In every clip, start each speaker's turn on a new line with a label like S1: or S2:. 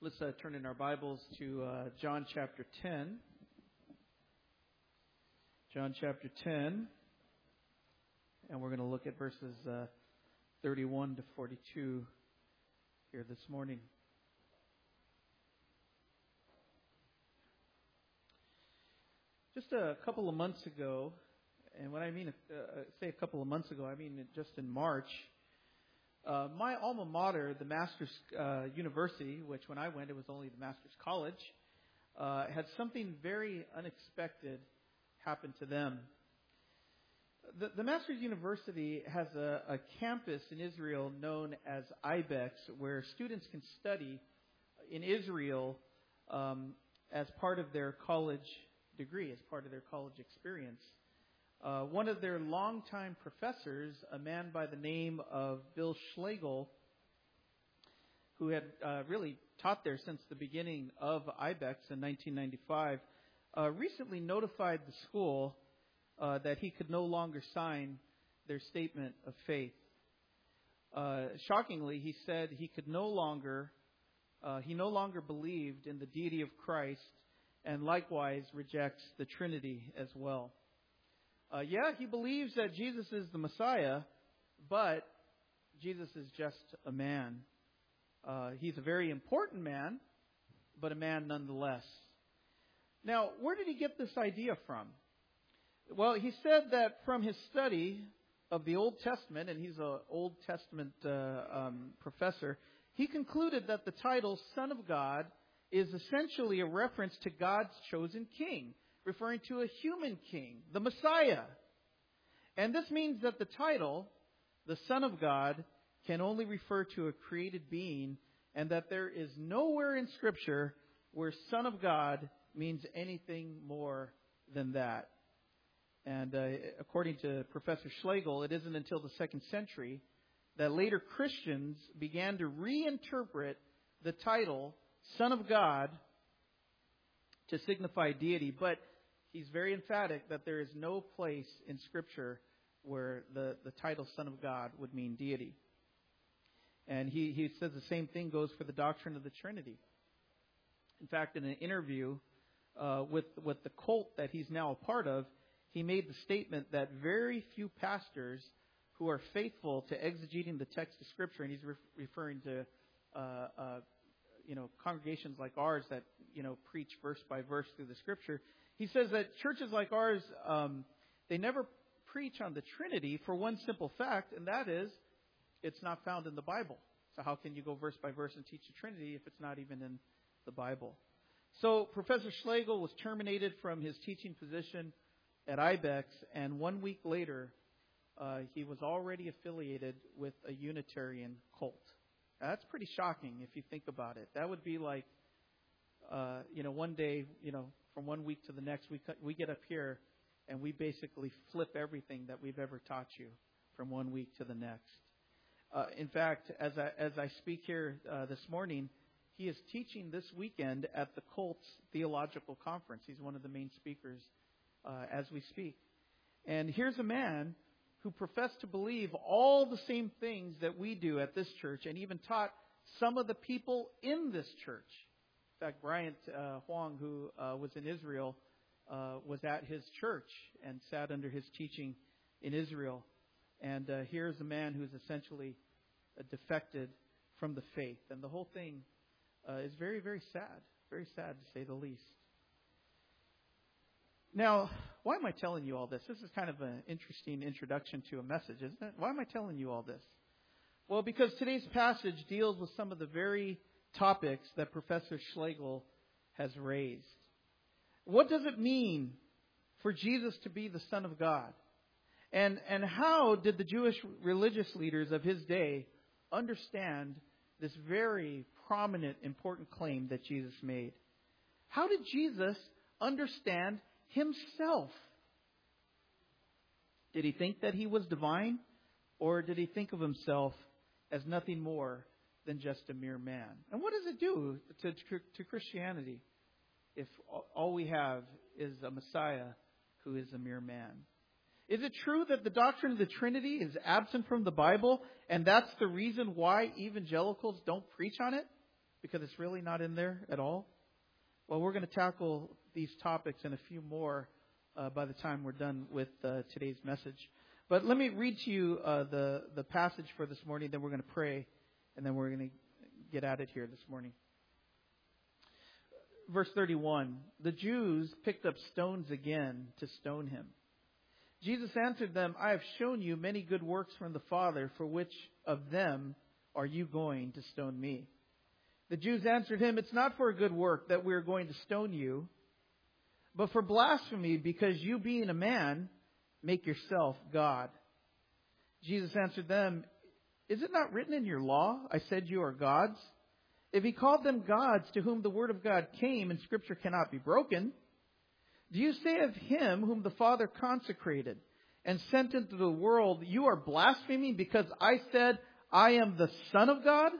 S1: Let's turn in our Bibles to John chapter 10. John chapter 10. And we're going to look at verses 31 to 42 here this morning. Just a couple of months ago, and when I mean say a couple of months ago, I mean just in March, my alma mater, the Masters University, which when I went it was only the Masters College, had something very unexpected happen to them. The Masters University has a campus in Israel known as IBEX, where students can study in Israel as part of their college degree, as part of their college experience. One of their longtime professors, a man by the name of Bill Schlegel, who had really taught there since the beginning of IBEX in 1995, recently notified the school that he could no longer sign their statement of faith. Shockingly, he said he no longer believed in the deity of Christ, and likewise rejects the Trinity as well. He believes that Jesus is the Messiah, but Jesus is just a man. He's a very important man, but a man nonetheless. Now, where did he get this idea from? Well, he said that from his study of the Old Testament, and he's an Old Testament professor, he concluded that the title Son of God is essentially a reference to God's chosen king, referring to a human king, the Messiah. And this means that the title, the Son of God, can only refer to a created being, and that there is nowhere in Scripture where Son of God means anything more than that. And according to Professor Schlegel, it isn't until the 2nd century that later Christians began to reinterpret the title Son of God to signify deity, but he's very emphatic that there is no place in Scripture where the title Son of God would mean deity. And he says the same thing goes for the doctrine of the Trinity. In fact, in an interview with the cult that he's now a part of, he made the statement that very few pastors who are faithful to exegeting the text of Scripture, and he's referring to congregations like ours that preach verse by verse through the Scripture. He says that churches like ours, they never preach on the Trinity for one simple fact, and that is, it's not found in the Bible. So how can you go verse by verse and teach the Trinity if it's not even in the Bible? So Professor Schlegel was terminated from his teaching position at IBEX, and 1 week later, he was already affiliated with a Unitarian cult. Now, that's pretty shocking if you think about it. That would be like, one day, from 1 week to the next, we get up here and we basically flip everything that we've ever taught you from 1 week to the next. In fact, as I speak here this morning, he is teaching this weekend at the Cult's Theological Conference. He's one of the main speakers as we speak. And here's a man who professed to believe all the same things that we do at this church, and even taught some of the people in this church. In fact, Bryant Huang, who was in Israel, was at his church and sat under his teaching in Israel. And here's a man who's essentially defected from the faith. And the whole thing is very, very sad to say the least. Now, why am I telling you all this? This is kind of an interesting introduction to a message, isn't it? Why am I telling you all this? Well, because today's passage deals with some of the very topics that Professor Schlegel has raised. What does it mean for Jesus to be the Son of God? And how did the Jewish religious leaders of his day understand this very prominent, important claim that Jesus made? How did Jesus understand himself? Did he think that he was divine? Or did he think of himself as nothing more than just a mere man? And what does it do to Christianity if all we have is a Messiah who is a mere man? Is it true that the doctrine of the Trinity is absent from the Bible, and that's the reason why evangelicals don't preach on it? because it's really not in there at all? Well, we're going to tackle these topics and a few more by the time we're done with today's message. But let me read to you the passage for this morning, then we're going to pray, and then we're going to get at it here this morning. Verse 31, the Jews picked up stones again to stone him. Jesus answered them, I have shown you many good works from the Father, for which of them are you going to stone me? The Jews answered him, it's not for a good work that we are going to stone you, but for blasphemy, because you being a man, make yourself God. Jesus answered them, is it not written in your law, I said you are gods? If he called them gods to whom the word of God came and Scripture cannot be broken, do you say of him whom the Father consecrated and sent into the world, you are blaspheming because I said I am the Son of God?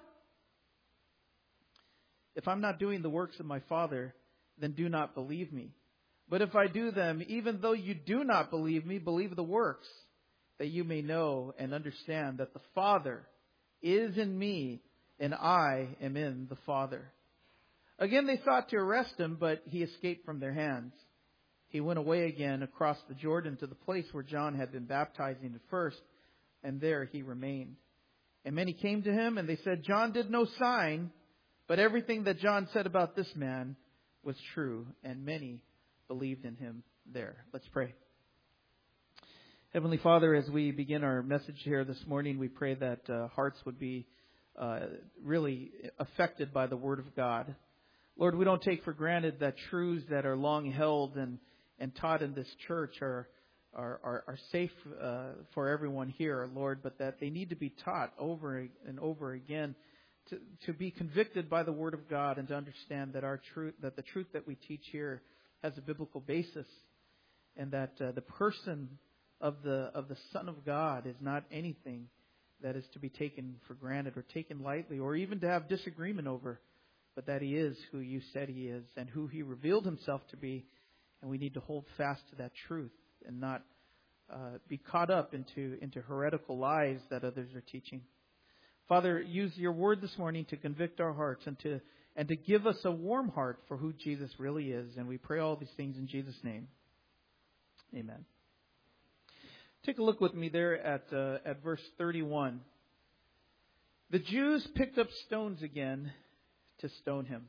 S1: If I'm not doing the works of my Father, then do not believe me. But if I do them, even though you do not believe me, believe the works, that you may know and understand that the Father is in me and I am in the Father. Again, they sought to arrest him, but he escaped from their hands. He went away again across the Jordan to the place where John had been baptizing at first, and there he remained. And many came to him, and they said, John did no sign, but everything that John said about this man was true, and many believed in him there. Let's pray. Heavenly Father, as we begin our message here this morning, we pray that hearts would be really affected by the Word of God. Lord, we don't take for granted that truths that are long held and taught in this church are safe for everyone here, Lord, but that they need to be taught over and over again to be convicted by the Word of God and to understand that that the truth that we teach here has a biblical basis, and that the person of the Son of God is not anything that is to be taken for granted or taken lightly or even to have disagreement over, but that he is who you said he is and who he revealed himself to be. And we need to hold fast to that truth and not be caught up into heretical lies that others are teaching. Father, use your word this morning to convict our hearts and to give us a warm heart for who Jesus really is. And we pray all these things in Jesus' name. Amen. Take a look with me there at verse 31. The Jews picked up stones again to stone him.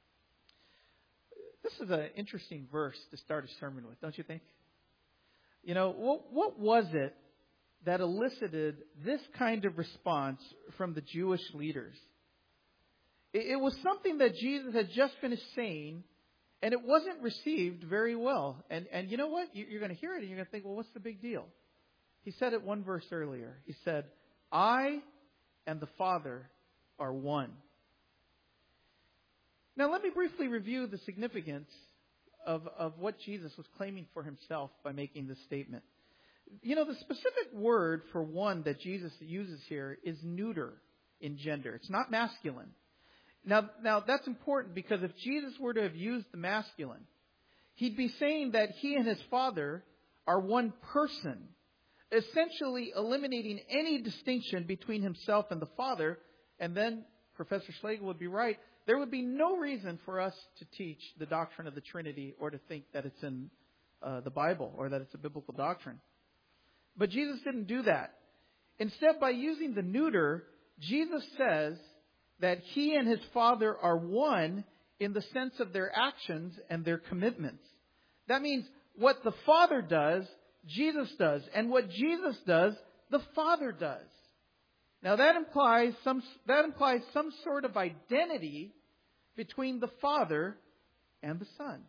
S1: This is an interesting verse to start a sermon with, don't you think? You know, what was it that elicited this kind of response from the Jewish leaders? It was something that Jesus had just finished saying, and it wasn't received very well. And you know what? You're going to hear it and you're going to think, well, what's the big deal? He said it one verse earlier. He said, I and the Father are one. Now, let me briefly review the significance of what Jesus was claiming for himself by making this statement. You know, the specific word for one that Jesus uses here is neuter in gender. It's not masculine. Now that's important, because if Jesus were to have used the masculine, he'd be saying that he and his Father are one person, essentially eliminating any distinction between himself and the Father. And then Professor Schlegel would be right. There would be no reason for us to teach the doctrine of the Trinity or to think that it's in the Bible or that it's a biblical doctrine. But Jesus didn't do that. Instead, by using the neuter, Jesus says that he and his Father are one in the sense of their actions and their commitments. That means what the Father does, Jesus does. And what Jesus does, the Father does. Now that implies some sort of identity between the Father and the Son.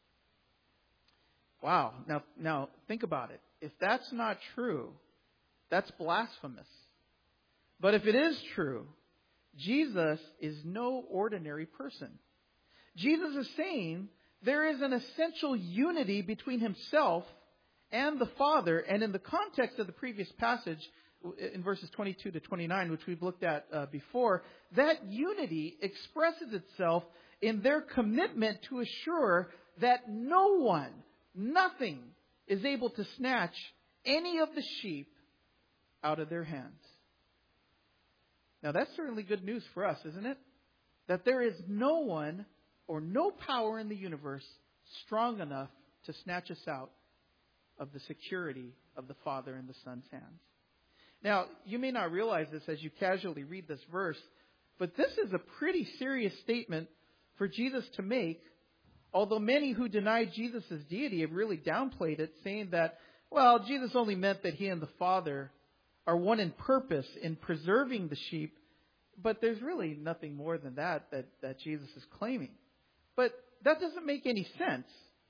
S1: Wow. Now think about it. If that's not true, that's blasphemous. But if it is true, Jesus is no ordinary person. Jesus is saying there is an essential unity between himself and the Father. And in the context of the previous passage, in verses 22 to 29, which we've looked at before, that unity expresses itself in their commitment to assure that no one, nothing, is able to snatch any of the sheep out of their hands. Now, that's certainly good news for us, isn't it? that there is no one or no power in the universe strong enough to snatch us out of the security of the Father and the Son's hands. Now, you may not realize this as you casually read this verse, but this is a pretty serious statement for Jesus to make, although many who deny Jesus' deity have really downplayed it, saying that, well, Jesus only meant that He and the Father are one in purpose in preserving the sheep, but there's really nothing more than that Jesus is claiming. But that doesn't make any sense.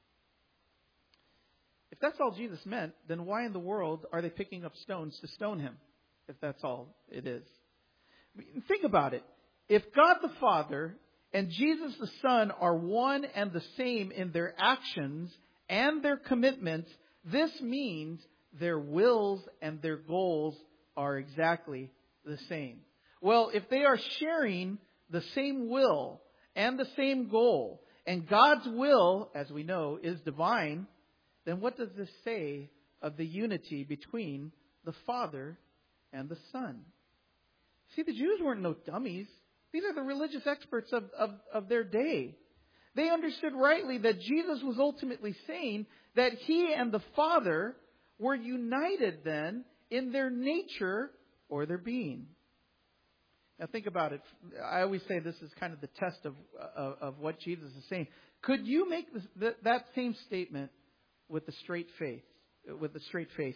S1: If that's all Jesus meant, then why in the world are they picking up stones to stone Him, if that's all it is? Think about it. If God the Father and Jesus the Son are one and the same in their actions and their commitments, this means their wills and their goals are exactly the same. Well, if they are sharing the same will and the same goal, and God's will, as we know, is divine, then what does this say of the unity between the Father and the Son? See, the Jews weren't no dummies. These are the religious experts of their day. They understood rightly that Jesus was ultimately saying that He and the Father were united then in their nature or their being. Now think about it. I always say this is kind of the test of what Jesus is saying. Could you make that same statement with a straight face? With a straight face.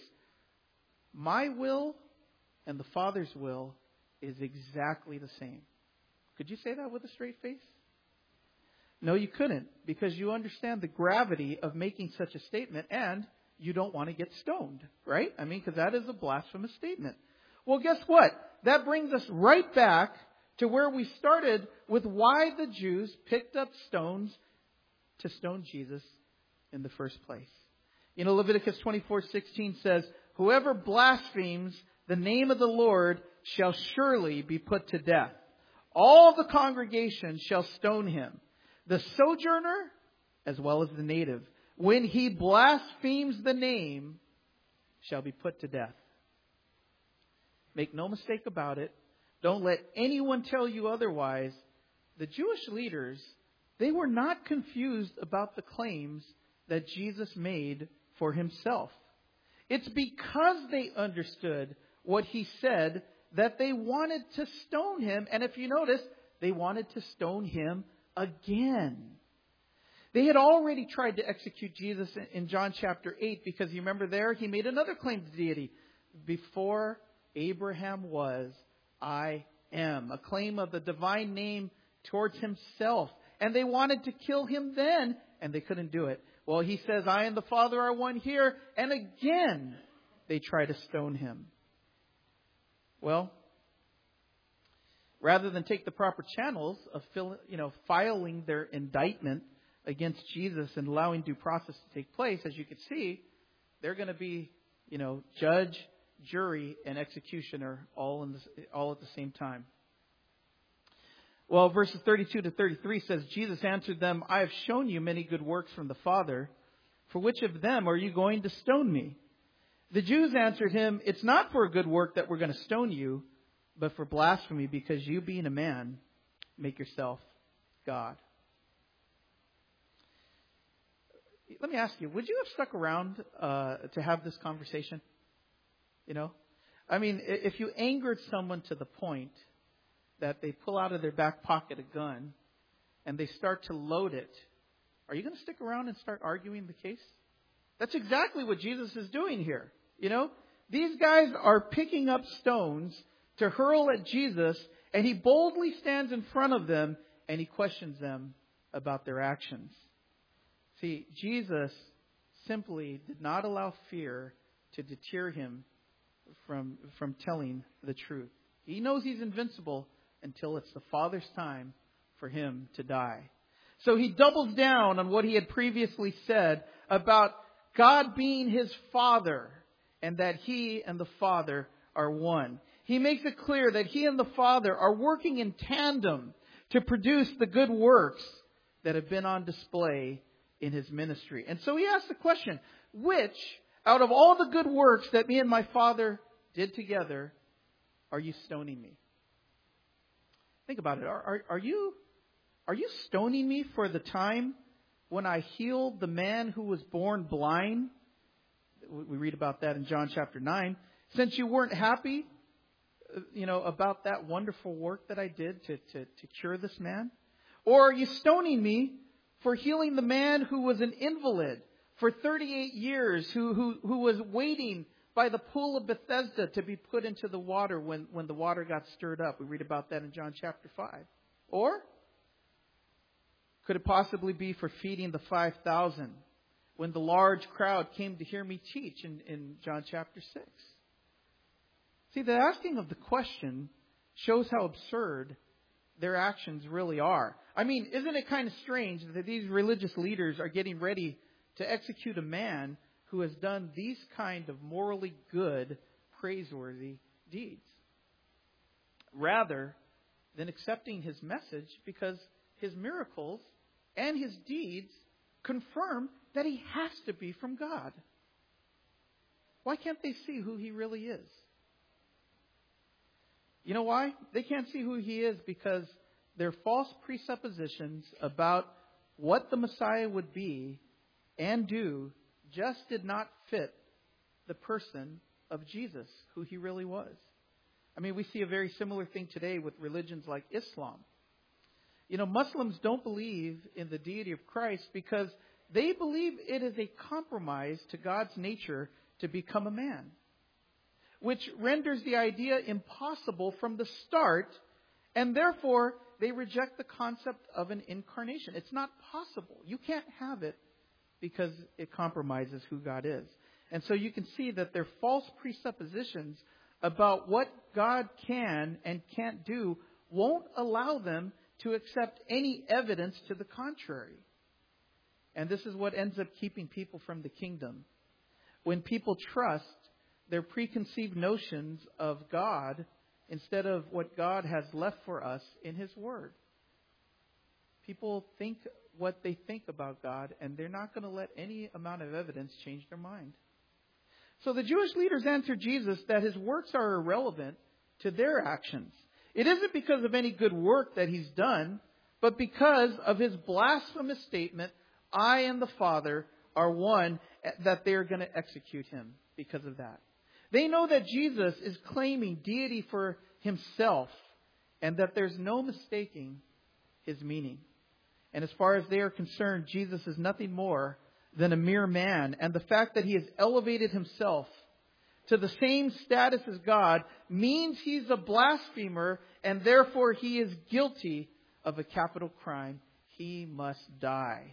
S1: My will and the Father's will is exactly the same. Could you say that with a straight face? No, you couldn't, because you understand the gravity of making such a statement, and you don't want to get stoned, right? I mean, because that is a blasphemous statement. Well, guess what? That brings us right back to where we started with why the Jews picked up stones to stone Jesus in the first place. You know, Leviticus 24:16 says, "Whoever blasphemes the name of the Lord shall surely be put to death. All the congregation shall stone him, the sojourner as well as the native. When he blasphemes the name, shall be put to death." Make no mistake about it. Don't let anyone tell you otherwise. The Jewish leaders, they were not confused about the claims that Jesus made for Himself. It's because they understood what He said that they wanted to stone Him. And if you notice, they wanted to stone Him again. They had already tried to execute Jesus in John chapter 8 because you remember there, He made another claim to deity. Before Abraham was, I am. A claim of the divine name towards Himself. And they wanted to kill Him then, and they couldn't do it. Well, He says, I and the Father are one here. And again, they try to stone Him. Well, rather than take the proper channels of filing their indictment against Jesus and allowing due process to take place, as you can see, they're going to be, judge, jury, and executioner all at the same time. Well, verses 32 to 33 says, Jesus answered them, I have shown you many good works from the Father. For which of them are you going to stone me? The Jews answered Him, it's not for a good work that we're going to stone you, but for blasphemy, because you, being a man, make yourself God. Let me ask you, would you have stuck around to have this conversation? I mean, if you angered someone to the point that they pull out of their back pocket a gun and they start to load it, are you going to stick around and start arguing the case? That's exactly what Jesus is doing here. These guys are picking up stones to hurl at Jesus, and He boldly stands in front of them and He questions them about their actions. See, Jesus simply did not allow fear to deter Him from telling the truth. He knows He's invincible until it's the Father's time for Him to die. So He doubles down on what He had previously said about God being His Father and that He and the Father are one. He makes it clear that He and the Father are working in tandem to produce the good works that have been on display in His ministry. And so He asks the question, which out of all the good works that me and my Father did together, are you stoning me? Think about it. Are you Are you stoning me for the time when I healed the man who was born blind? We read about that in John chapter 9. Since you weren't happy, about that wonderful work that I did to cure this man? Or are you stoning me for healing the man who was an invalid for 38 years, who was waiting by the pool of Bethesda to be put into the water when the water got stirred up? We read about that in John chapter 5. Or could it possibly be for feeding the 5,000 when the large crowd came to hear me teach in John chapter 6? See, the asking of the question shows how absurd their actions really are. I mean, isn't it kind of strange that these religious leaders are getting ready to execute a man who has done these kind of morally good, praiseworthy deeds, rather than accepting his message because his miracles and his deeds confirm that he has to be from God? Why can't they see who he really is? You know why? They can't see who he is because their false presuppositions about what the Messiah would be and do just did not fit the person of Jesus, who he really was. I mean, we see a very similar thing today with religions like Islam. Muslims don't believe in the deity of Christ because they believe it is a compromise to God's nature to become a man, which renders the idea impossible from the start, and therefore they reject the concept of an incarnation. It's not possible. You can't have it because it compromises who God is. And so you can see that their false presuppositions about what God can and can't do won't allow them to accept any evidence to the contrary. And this is what ends up keeping people from the kingdom. When people trust their preconceived notions of God instead of what God has left for us in His Word. People think what they think about God, and they're not going to let any amount of evidence change their mind. So the Jewish leaders answered Jesus that His works are irrelevant to their actions. It isn't because of any good work that He's done, but because of His blasphemous statement, I and the Father are one, that they're going to execute Him because of that. They know that Jesus is claiming deity for Himself and that there's no mistaking His meaning. And as far as they are concerned, Jesus is nothing more than a mere man. And the fact that He has elevated Himself to the same status as God means He's a blasphemer, and therefore He is guilty of a capital crime. He must die.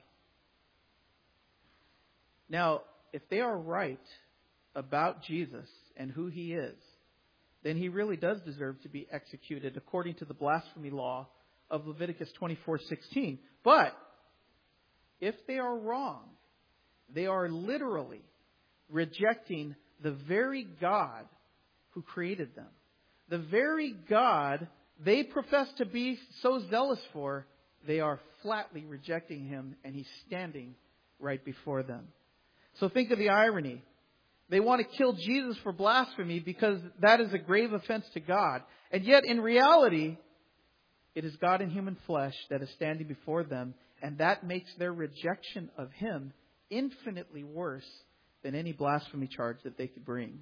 S1: Now, if they are right about Jesus and who He is, then He really does deserve to be executed according to the blasphemy law of Leviticus 24:16. But if they are wrong, they are literally rejecting the very God who created them. The very God they profess to be so zealous for, they are flatly rejecting Him, and He's standing right before them. So think of the irony. They want to kill Jesus for blasphemy because that is a grave offense to God. And yet, in reality, it is God in human flesh that is standing before them, and that makes their rejection of Him infinitely worse than any blasphemy charge that they could bring.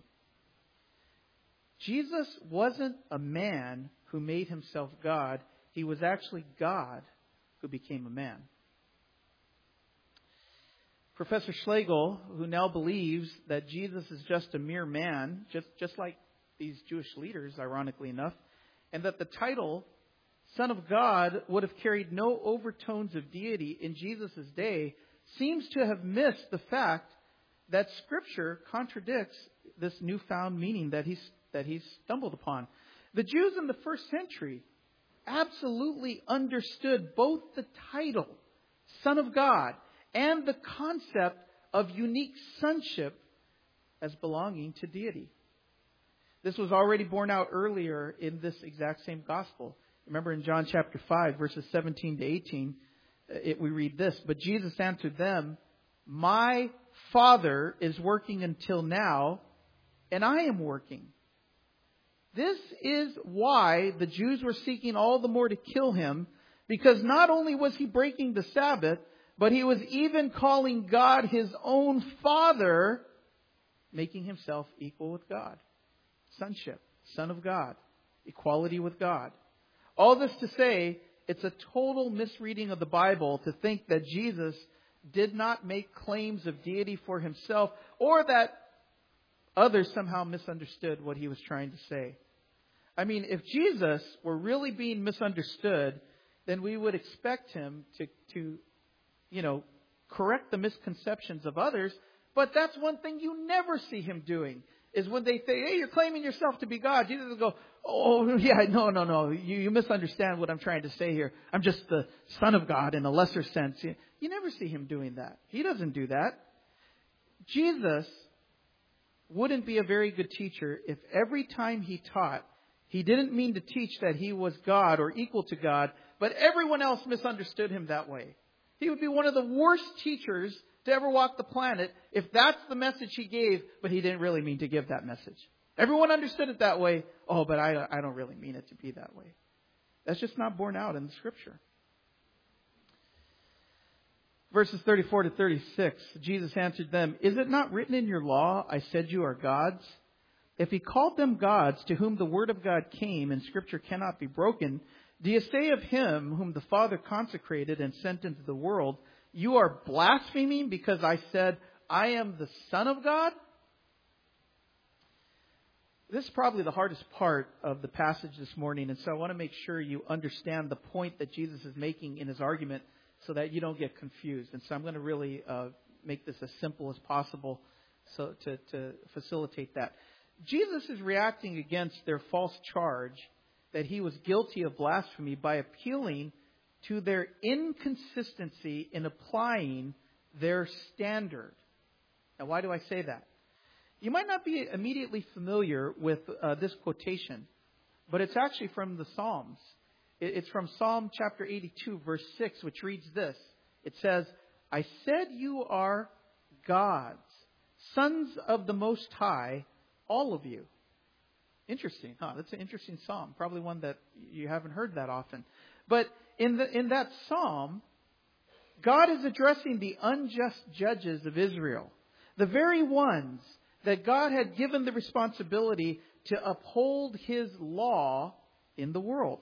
S1: Jesus wasn't a man who made Himself God. He was actually God who became a man. Professor Schlegel, who now believes that Jesus is just a mere man, just like these Jewish leaders, ironically enough, and that the title Son of God would have carried no overtones of deity in Jesus' day, seems to have missed the fact that Scripture contradicts this newfound meaning that he's stumbled upon. The Jews in the first century absolutely understood both the title, Son of God, and the concept of unique sonship as belonging to deity. This was already borne out earlier in this exact same gospel. Remember in John chapter 5, verses 17 to 18, we read this, "But Jesus answered them, My Father is working until now, and I am working." This is why the Jews were seeking all the more to kill Him, Because not only was he breaking the Sabbath, but he was even calling God his own Father, making himself equal with God. Sonship, Son of God, equality with God. All this to say, it's a total misreading of the Bible to think that Jesus did not make claims of deity for himself, or that others somehow misunderstood what he was trying to say. I mean, if Jesus were really being misunderstood, then we would expect him to correct the misconceptions of others. But that's one thing you never see him doing, is when they say, hey, you're claiming yourself to be God. Jesus will go, oh, yeah, no. You misunderstand what I'm trying to say here. I'm just the Son of God in a lesser sense. You never see him doing that. He doesn't do that. Jesus wouldn't be a very good teacher if every time he taught, he didn't mean to teach that he was God or equal to God, but everyone else misunderstood him that way. He would be one of the worst teachers to ever walk the planet if that's the message he gave, but he didn't really mean to give that message. Everyone understood it that way. Oh, but I don't really mean it to be that way. That's just not borne out in the Scripture. Verses 34 to 36, Jesus answered them, is it not written in your law, I said you are gods? If he called them gods to whom the word of God came and Scripture cannot be broken, do you say of him whom the Father consecrated and sent into the world, you are blaspheming because I said, I am the Son of God? This is probably the hardest part of the passage this morning, and so I want to make sure you understand the point that Jesus is making in his argument so that you don't get confused. And so I'm going to really make this as simple as possible so to facilitate that. Jesus is reacting against their false charge that he was guilty of blasphemy by appealing to their inconsistency in applying their standard. Now, why do I say that? You might not be immediately familiar with this quotation, but it's actually from the Psalms. It's from Psalm chapter 82, verse 6, which reads this. It says, I said you are gods, sons of the Most High, all of you. Interesting, huh? That's an interesting psalm. Probably one that you haven't heard that often. But in that psalm, God is addressing the unjust judges of Israel, the very ones that God had given the responsibility to uphold his law in the world.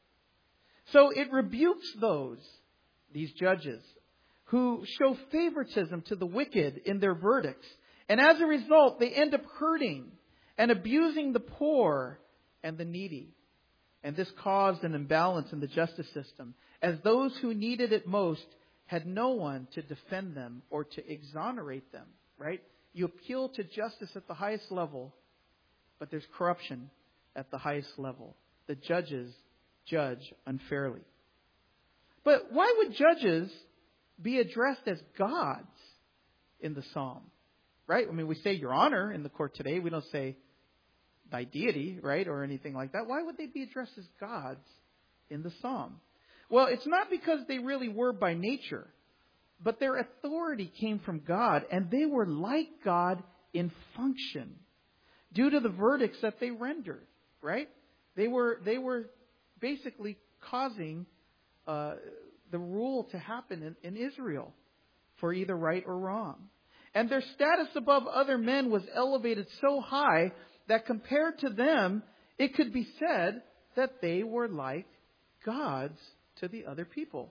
S1: So it rebukes these judges, who show favoritism to the wicked in their verdicts. And as a result, they end up hurting and abusing the poor and the needy. And this caused an imbalance in the justice system, as those who needed it most had no one to defend them or to exonerate them, right? You appeal to justice at the highest level, but there's corruption at the highest level. The judges judge unfairly. But why would judges be addressed as gods in the psalm? Right? I mean, we say Your Honor in the court today. We don't say Thy deity, right? Or anything like that. Why would they be addressed as gods in the psalm? Well, it's not because they really were by nature, but their authority came from God, and they were like God in function due to the verdicts that they rendered, right? They were basically causing the rule to happen in Israel for either right or wrong. And their status above other men was elevated so high that compared to them, it could be said that they were like gods to the other people.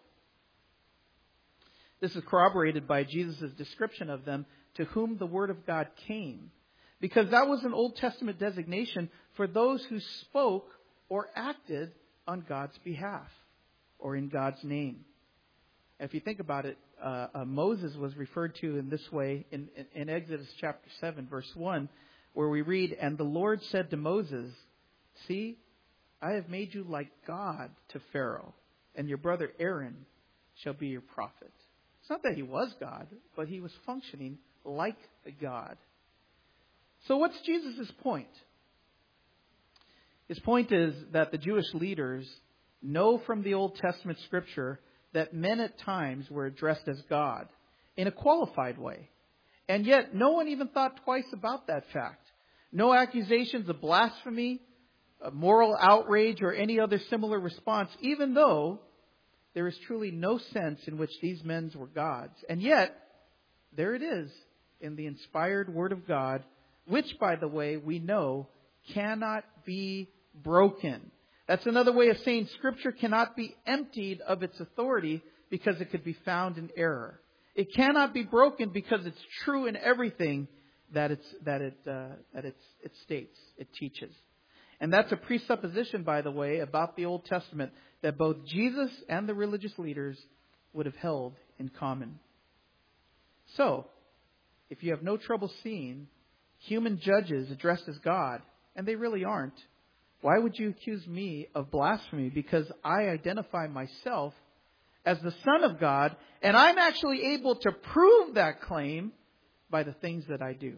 S1: This is corroborated by Jesus' description of them, to whom the Word of God came. Because that was an Old Testament designation for those who spoke or acted on God's behalf or in God's name. If you think about it, Moses was referred to in this way in Exodus chapter 7, verse 1, where we read, and the Lord said to Moses, see, I have made you like God to Pharaoh, and your brother Aaron shall be your prophet. It's not that he was God, but he was functioning like God. So what's Jesus' point? His point is that the Jewish leaders know from the Old Testament Scripture that men at times were addressed as God in a qualified way. And yet no one even thought twice about that fact. No accusations of blasphemy, of moral outrage, or any other similar response, even though there is truly no sense in which these men were gods. And yet, there it is in the inspired Word of God, which, by the way, we know cannot be broken. That's another way of saying Scripture cannot be emptied of its authority because it could be found in error. It cannot be broken because it's true in everything that it states, it teaches. And that's a presupposition, by the way, about the Old Testament that both Jesus and the religious leaders would have held in common. So, if you have no trouble seeing human judges addressed as God, and they really aren't, why would you accuse me of blasphemy? Because I identify myself as the Son of God, and I'm actually able to prove that claim by the things that I do.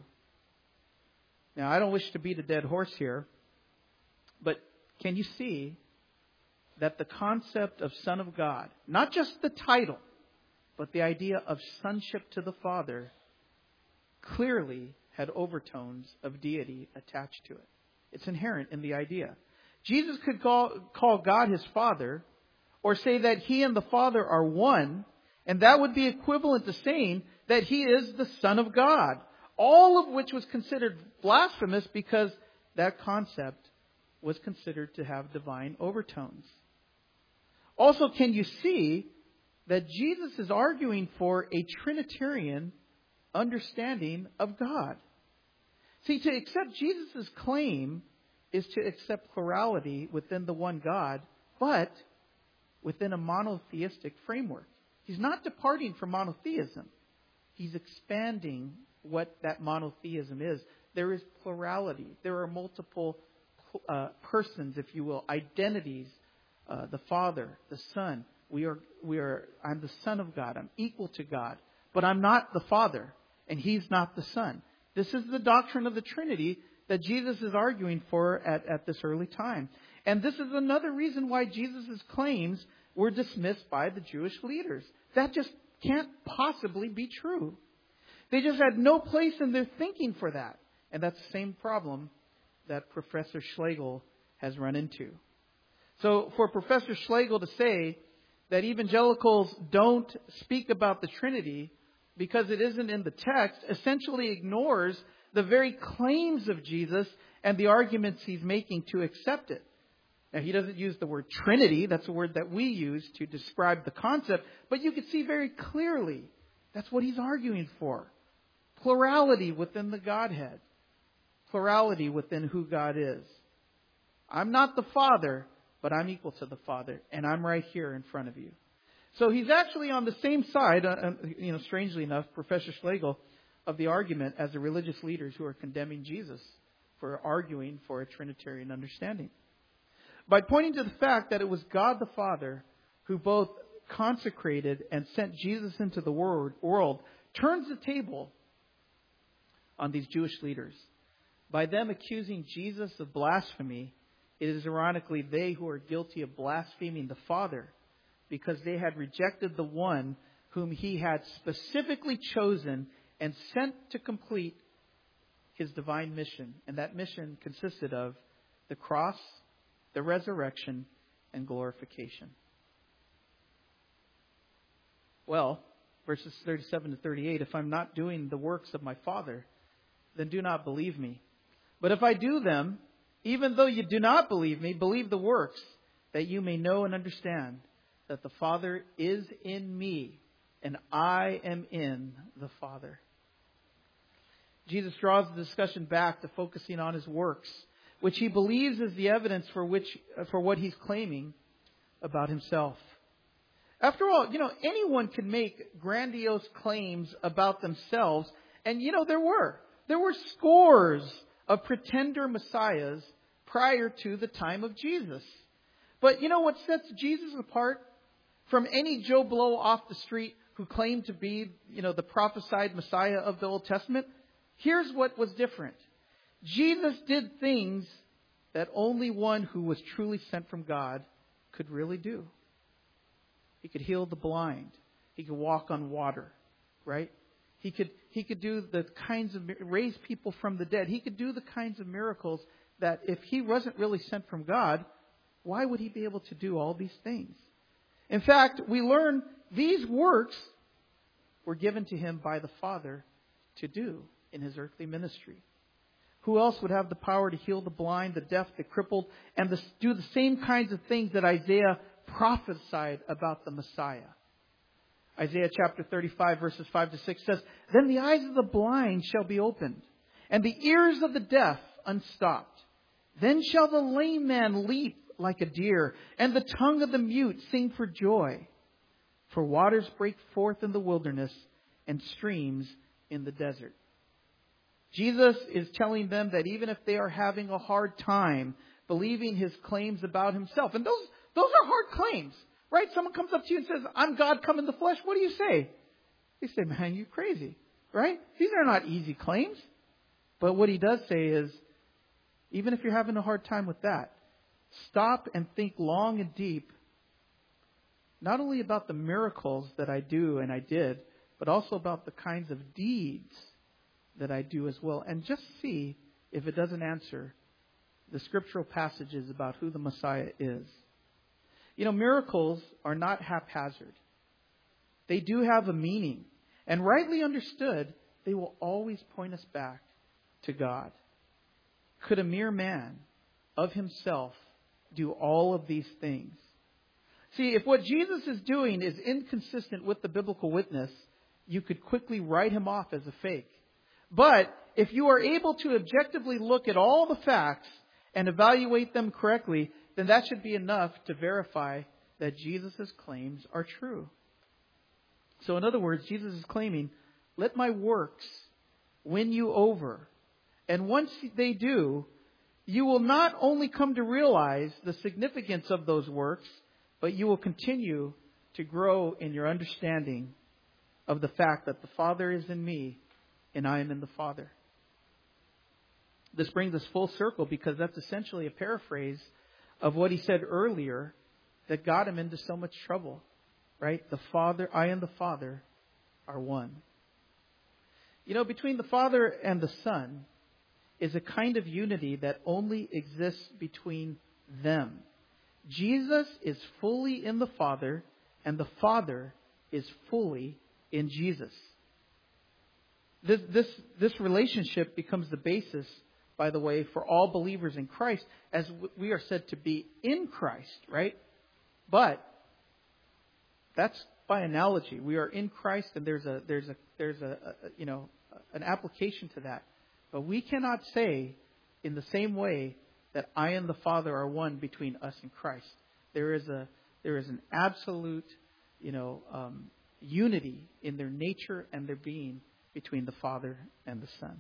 S1: Now, I don't wish to beat a dead horse here, but can you see that the concept of Son of God, not just the title, but the idea of sonship to the Father, clearly had overtones of deity attached to it. It's inherent in the idea. Jesus could call God his Father, or say that he and the Father are one, and that would be equivalent to saying that he is the Son of God. All of which was considered blasphemous because that concept was considered to have divine overtones. Also, can you see that Jesus is arguing for a Trinitarian understanding of God? See, to accept Jesus' claim is to accept plurality within the one God, but within a monotheistic framework. He's not departing from monotheism. He's expanding what that monotheism is. There is plurality. There are multiple persons, if you will, identities. The Father, the Son. I'm the Son of God. I'm equal to God. But I'm not the Father, and He's not the Son. This is the doctrine of the Trinity that Jesus is arguing for at this early time. And this is another reason why Jesus' claims were dismissed by the Jewish leaders. That just can't possibly be true. They just had no place in their thinking for that. And that's the same problem that Professor Schlegel has run into. So for Professor Schlegel to say that evangelicals don't speak about the Trinity because it isn't in the text essentially ignores the very claims of Jesus and the arguments he's making to accept it. Now, he doesn't use the word Trinity. That's a word that we use to describe the concept. But you can see very clearly that's what he's arguing for. Plurality within the Godhead. Plurality within who God is. I'm not the Father, but I'm equal to the Father, and I'm right here in front of you. So he's actually on the same side, strangely enough, Professor Schlegel, of the argument as the religious leaders who are condemning Jesus for arguing for a Trinitarian understanding. By pointing to the fact that it was God the Father who both consecrated and sent Jesus into the world, turns the table on these Jewish leaders. By them accusing Jesus of blasphemy, it is ironically they who are guilty of blaspheming the Father because they had rejected the one whom He had specifically chosen and sent to complete His divine mission. And that mission consisted of the cross, the resurrection, and glorification. Well, verses 37 to 38, if I'm not doing the works of my Father, then do not believe me. But if I do them, even though you do not believe me, believe the works, that you may know and understand that the Father is in me, and I am in the Father. Jesus draws the discussion back to focusing on His works, which He believes is the evidence for what He's claiming about Himself. After all, anyone can make grandiose claims about themselves, and there were scores of pretender messiahs prior to the time of Jesus. But what sets Jesus apart from any Joe Blow off the street who claimed to be, the prophesied Messiah of the Old Testament? Here's what was different. Jesus did things that only one who was truly sent from God could really do. He could heal the blind. He could walk on water, right? He could do the kinds of, raise people from the dead. He could do the kinds of miracles that if He wasn't really sent from God, why would He be able to do all these things? In fact, we learn these works were given to him by the Father to do in his earthly ministry. Who else would have the power to heal the blind, the deaf, the crippled, and do the same kinds of things that Isaiah prophesied about the Messiah? Isaiah chapter 35 verses 5 to 6 says, "Then the eyes of the blind shall be opened, and the ears of the deaf unstopped. Then shall the lame man leap like a deer, and the tongue of the mute sing for joy. For waters break forth in the wilderness, and streams in the desert." Jesus is telling them that even if they are having a hard time believing his claims about himself, and those are hard claims, right? Someone comes up to you and says, "I'm God come in the flesh." What do you say? You say, "Man, you're crazy," right? These are not easy claims. But what he does say is, even if you're having a hard time with that, stop and think long and deep, not only about the miracles that I do and I did, but also about the kinds of deeds that I do as well. And just see if it doesn't answer the scriptural passages about who the Messiah is. You know, miracles are not haphazard. They do have a meaning. And rightly understood, they will always point us back to God. Could a mere man of himself do all of these things? See, if what Jesus is doing is inconsistent with the biblical witness, you could quickly write him off as a fake. But if you are able to objectively look at all the facts and evaluate them correctly, then that should be enough to verify that Jesus' claims are true. So in other words, Jesus is claiming, let my works win you over. And once they do, you will not only come to realize the significance of those works, but you will continue to grow in your understanding of the fact that the Father is in me and I am in the Father. This brings us full circle because that's essentially a paraphrase of what he said earlier that got him into so much trouble, right? The Father, I and the Father are one. You know, between the Father and the Son is a kind of unity that only exists between them. Jesus is fully in the Father, and the Father is fully in Jesus. This relationship becomes the basis, by the way, for all believers in Christ, as we are said to be in Christ, right? But that's by analogy. We are in Christ, and there's an application to that. But we cannot say in the same way that I and the Father are one between us and Christ. There is an absolute, unity in their nature and their being between the Father and the Son.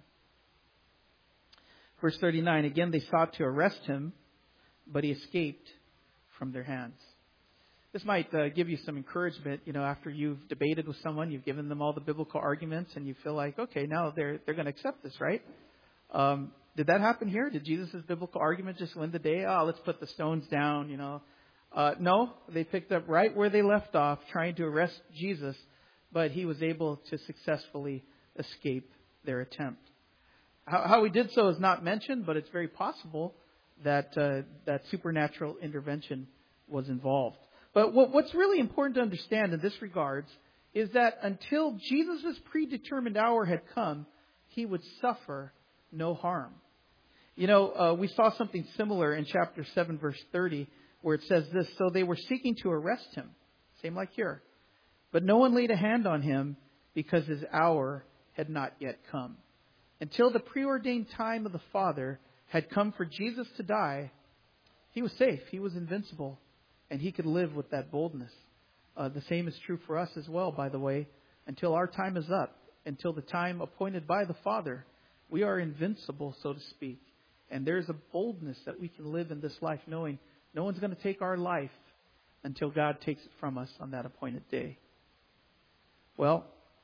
S1: Verse 39, again they sought to arrest him, but he escaped from their hands. This might give you some encouragement, after you've debated with someone, you've given them all the biblical arguments, and you feel like, okay, now they're going to accept this, right? Did that happen here? Did Jesus' biblical argument just win the day? Oh, let's put the stones down, No, they picked up right where they left off, trying to arrest Jesus, but he was able to successfully escape their attempt. How he did so is not mentioned, but it's very possible that supernatural intervention was involved. But what's really important to understand in this regards is that until Jesus' predetermined hour had come, he would suffer no harm. We saw something similar in chapter 7, verse 30, where it says this, so they were seeking to arrest him, same like here. But no one laid a hand on him because his hour had not yet come. Until the preordained time of the Father had come for Jesus to die, he was safe, he was invincible, and he could live with that boldness. The same is true for us as well, by the way. Until our time is up, until the time appointed by the Father, we are invincible, so to speak. And there's a boldness that we can live in this life knowing no one's going to take our life until God takes it from us on that appointed day. Well,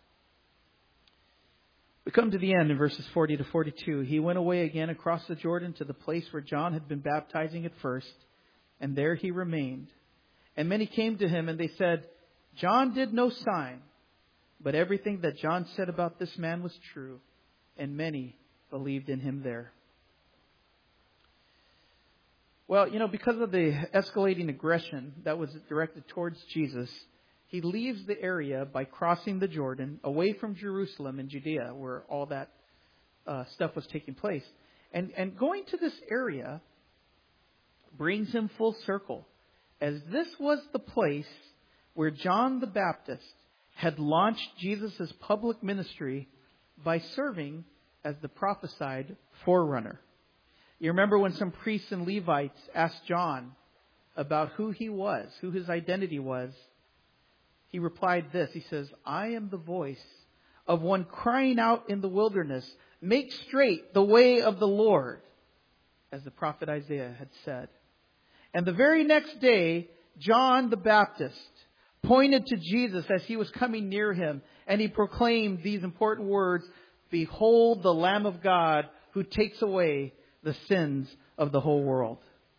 S1: we come to the end in verses 40 to 42. He went away again across the Jordan to the place where John had been baptizing at first, and there he remained. And many came to him, and they said, John did no sign, but everything that John said about this man was true, and many believed in him there. Well, because of the escalating aggression that was directed towards Jesus, he leaves the area by crossing the Jordan away from Jerusalem and Judea, where all that stuff was taking place. And going to this area brings him full circle, as this was the place where John the Baptist had launched Jesus' public ministry by serving as the prophesied forerunner. You remember when some priests and Levites asked John about who he was, who his identity was? He replied this. He says, "I am the voice of one crying out in the wilderness, 'Make straight the way of the Lord,' as the prophet Isaiah had said." And the very next day, John the Baptist pointed to Jesus as he was coming near him, and he proclaimed these important words, "Behold the Lamb of God who takes away the sins of the whole world."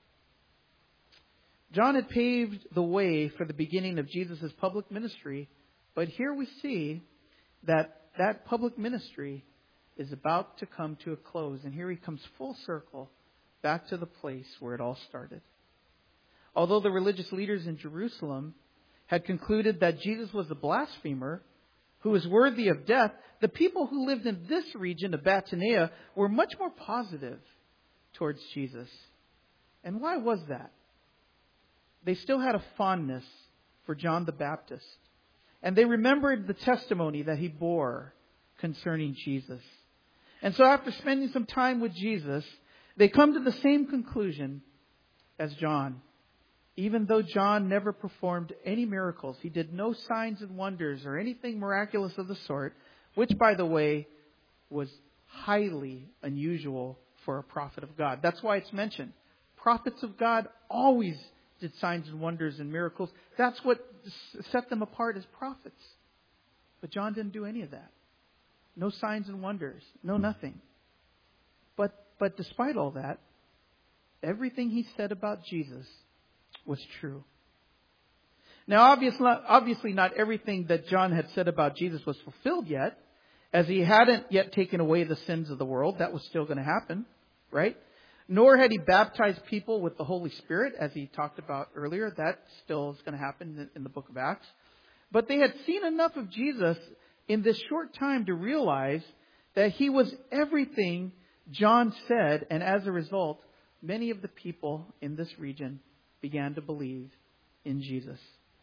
S1: John had paved the way for the beginning of Jesus' public ministry, but here we see that public ministry is about to come to a close, and here he comes full circle back to the place where it all started. Although the religious leaders in Jerusalem had concluded that Jesus was a blasphemer who was worthy of death, the people who lived in this region of Batanea were much more positive towards Jesus. And why was that? They still had a fondness for John the Baptist, and they remembered the testimony that he bore concerning Jesus. And so after spending some time with Jesus, they come to the same conclusion as John. Even though John never performed any miracles, he did no signs and wonders or anything miraculous of the sort, which, by the way, was highly unusual for a prophet of God. That's why it's mentioned. Prophets of God always did signs and wonders and miracles. That's what set them apart as prophets. But John didn't do any of that. No signs and wonders. No nothing. But despite all that, everything he said about Jesus was true. Now, obviously not everything that John had said about Jesus was fulfilled yet, as he hadn't yet taken away the sins of the world. That was still going to happen, right? Nor had he baptized people with the Holy Spirit, as he talked about earlier. That still is going to happen in the book of Acts. But they had seen enough of Jesus in this short time to realize that he was everything John said, and as a result, many of the people in this region began to believe in Jesus.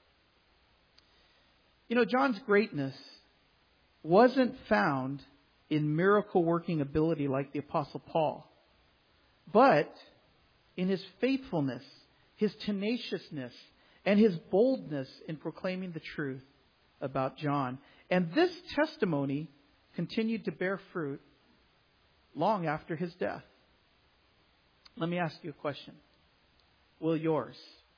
S1: John's greatness wasn't found in miracle working ability like the Apostle Paul, but in his faithfulness, his tenaciousness, and his boldness in proclaiming the truth about John. And this testimony continued to bear fruit long after his death. Let me ask you a question. Will yours?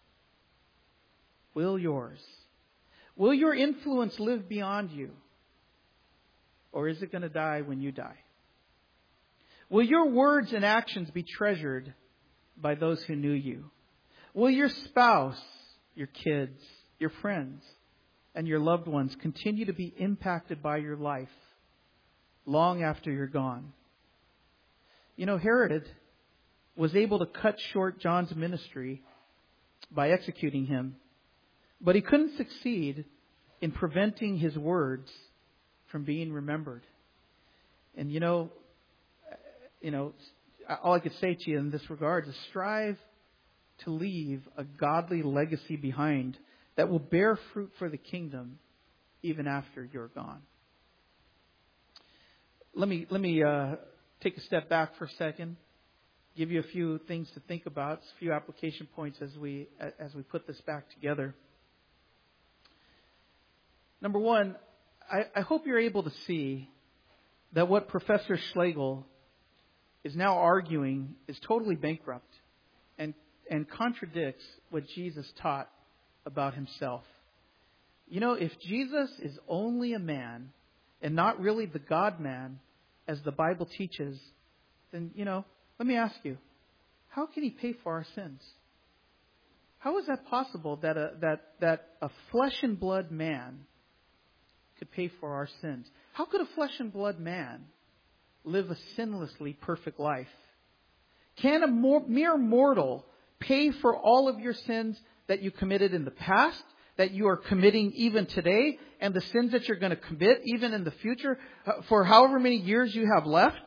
S1: Will yours? Will your influence live beyond you? Or is it going to die when you die? Will your words and actions be treasured by those who knew you? Will your spouse, your kids, your friends, and your loved ones continue to be impacted by your life long after you're gone? Herod was able to cut short John's ministry by executing him, but he couldn't succeed in preventing his words from being remembered. And all I could say to you in this regard is strive to leave a godly legacy behind that will bear fruit for the kingdom even after you're gone. Let me take a step back for a second, give you a few things to think about, a few application points as we put this back together. Number one, I hope you're able to see that what Professor Schlegel is now arguing is totally bankrupt and contradicts what Jesus taught about himself. If Jesus is only a man and not really the God-man, as the Bible teaches, then, let me ask you, how can he pay for our sins? How is that possible that a flesh and blood man could pay for our sins? How could a flesh and blood man live a sinlessly perfect life? Can a mere mortal pay for all of your sins that you committed in the past, that you are committing even today, and the sins that you're going to commit even in the future for however many years you have left.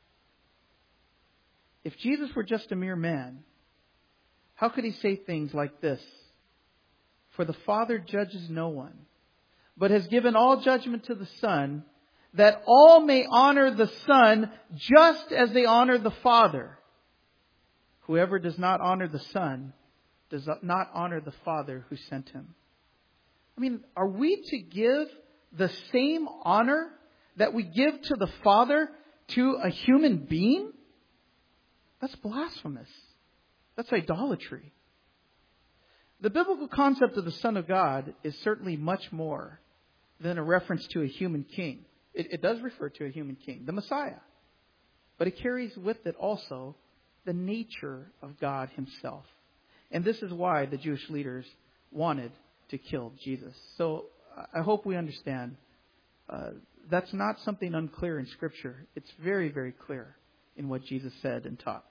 S1: If Jesus were just a mere man, how could He say things like this? For the Father judges no one, but has given all judgment to the Son, that all may honor the Son just as they honor the Father. Whoever does not honor the Son does not honor the Father who sent Him. I mean, are we to give the same honor that we give to the Father to a human being? That's blasphemous. That's idolatry. The biblical concept of the Son of God is certainly much more than a reference to a human king. It does refer to a human king, the Messiah. But it carries with it also the nature of God Himself. And this is why the Jewish leaders wanted to kill Jesus. So I hope we understand that's not something unclear in Scripture. It's very, very clear in what Jesus said and taught.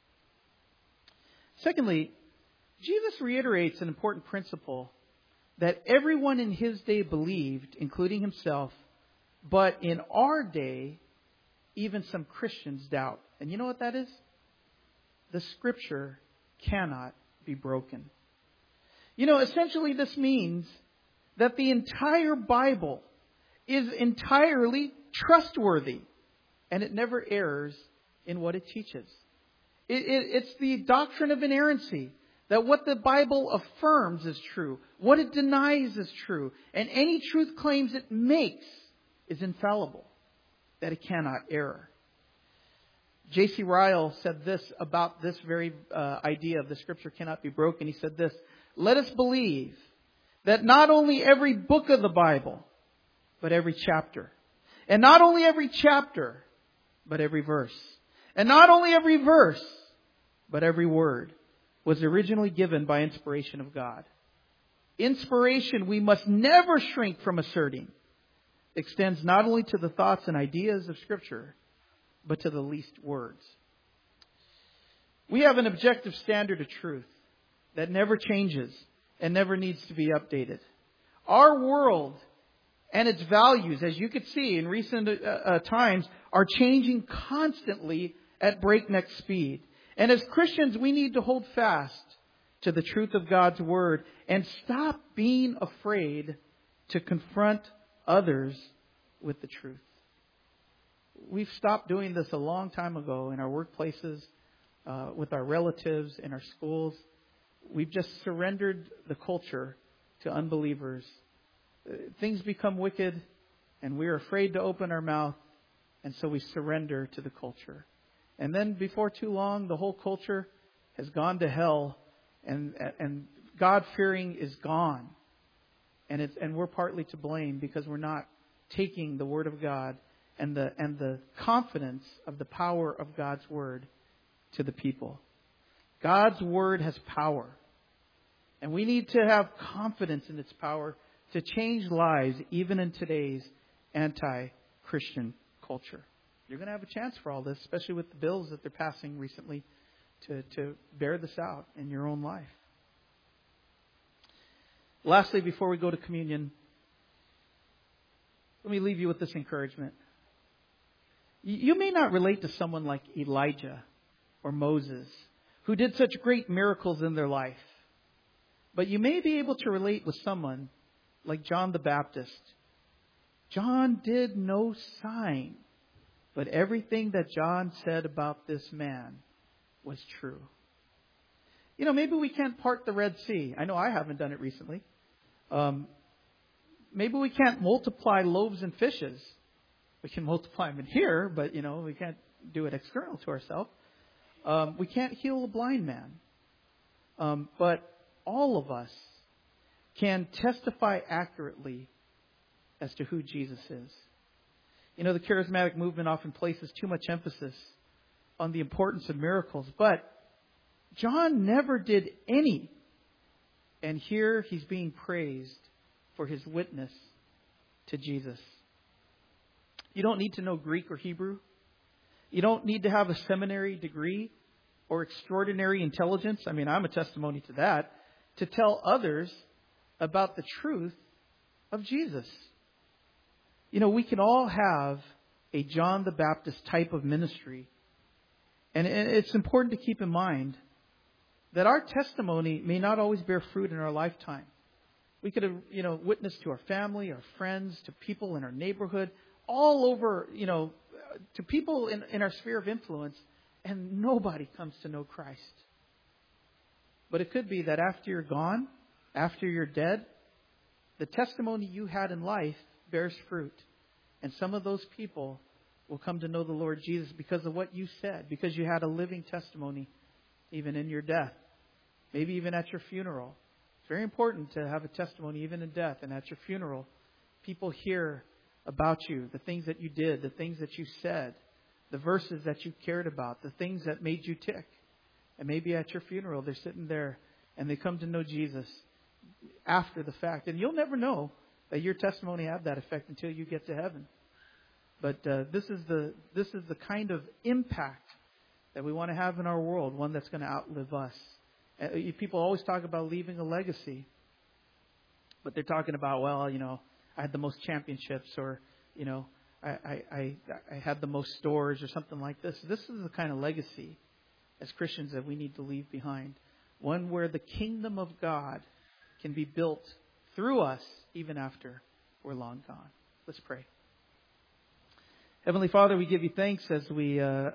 S1: Secondly, Jesus reiterates an important principle that everyone in His day believed, including Himself, but in our day, even some Christians doubt. And you know what that is? The Scripture cannot be broken. You know, essentially this means that the entire Bible is entirely trustworthy, and it never errs in what it teaches. It's the doctrine of inerrancy, that what the Bible affirms is true, what it denies is true, and any truth claims it makes is infallible, that it cannot err. J.C. Ryle said this about this very idea of the Scripture cannot be broken. He said this: let us believe that not only every book of the Bible, but every chapter. And not only every chapter, but every verse. And not only every verse, but every word was originally given by inspiration of God. Inspiration, we must never shrink from asserting, extends not only to the thoughts and ideas of Scripture, but to the least words. We have an objective standard of truth that never changes and never needs to be updated. Our world and its values, as you could see in recent times, are changing constantly at breakneck speed. And as Christians, we need to hold fast to the truth of God's Word and stop being afraid to confront others with the truth. We've stopped doing this a long time ago in our workplaces, with our relatives, in our schools. We've just surrendered the culture to unbelievers. Things become wicked, and we're afraid to open our mouth, and so we surrender to the culture. And then before too long, the whole culture has gone to hell, and God-fearing is gone. And we're partly to blame because we're not taking the Word of God and the confidence of the power of God's Word to the people. God's Word has power. And we need to have confidence in its power to change lives even in today's anti-Christian culture. You're going to have a chance for all this, especially with the bills that they're passing recently, to bear this out in your own life. Lastly, before we go to communion, let me leave you with this encouragement. You may not relate to someone like Elijah or Moses, who did such great miracles in their life. But you may be able to relate with someone like John the Baptist. John did no sign, but everything that John said about this man was true. You know, maybe we can't part the Red Sea. I know I haven't done it recently. Maybe we can't multiply loaves and fishes. We can multiply them in here, but, you know, we can't do it external to ourselves. We can't heal a blind man. But all of us can testify accurately as to who Jesus is. You know, the charismatic movement often places too much emphasis on the importance of miracles, but John never did any. And here he's being praised for his witness to Jesus. You don't need to know Greek or Hebrew. You don't need to have a seminary degree or extraordinary intelligence. I mean, I'm a testimony to that. To tell others about the truth of Jesus. You know, we can all have a John the Baptist type of ministry. And it's important to keep in mind that our testimony may not always bear fruit in our lifetime. We could have, witnessed to our family, our friends, to people in our neighborhood, all over, to people in our sphere of influence, and nobody comes to know Christ. But it could be that after you're gone, after you're dead, the testimony you had in life bears fruit. And some of those people will come to know the Lord Jesus because of what you said, because you had a living testimony even in your death, maybe even at your funeral. It's very important to have a testimony even in death, and at your funeral, people hear about you, the things that you did, the things that you said, the verses that you cared about, the things that made you tick. And maybe at your funeral, they're sitting there and they come to know Jesus after the fact. And you'll never know that your testimony had that effect until you get to heaven. But this is the kind of impact that we want to have in our world, one that's going to outlive us. People always talk about leaving a legacy, but they're talking about, I had the most championships, or I had the most stores, or something like this. This is the kind of legacy as Christians that we need to leave behind, one where the kingdom of God can be built through us even after we're long gone. Let's pray. Heavenly Father, we give you thanks as we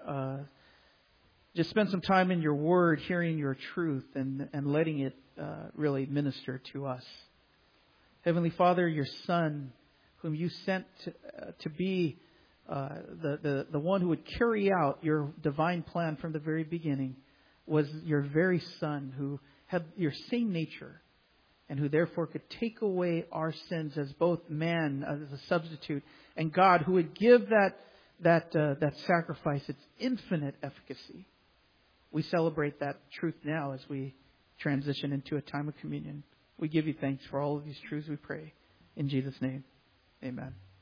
S1: just spend some time in your word, hearing your truth and letting it really minister to us. Heavenly Father, your Son, whom you sent to be the one who would carry out your divine plan from the very beginning, was your very Son, who had your same nature and who therefore could take away our sins as both man, as a substitute, and God, who would give that sacrifice its infinite efficacy. We celebrate that truth now as we transition into a time of communion. We give you thanks for all of these truths, we pray. In Jesus' name, amen.